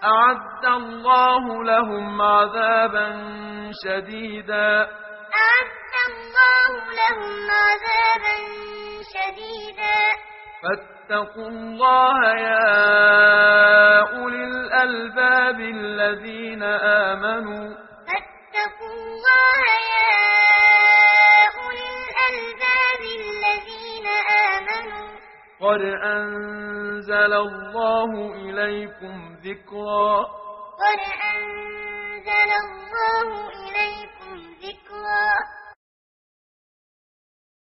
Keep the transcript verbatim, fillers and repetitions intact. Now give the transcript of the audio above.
أعد الله لهم عذابا شديدا أعد الله لهم عذابا شديدا فاتقوا الله يا أولي الألباب الذين آمنوا فاتقوا الله يا أولي الألباب الذين آمنوا قد أنزل الله إليكم ذكرا قد أنزل الله إليكم ذكرا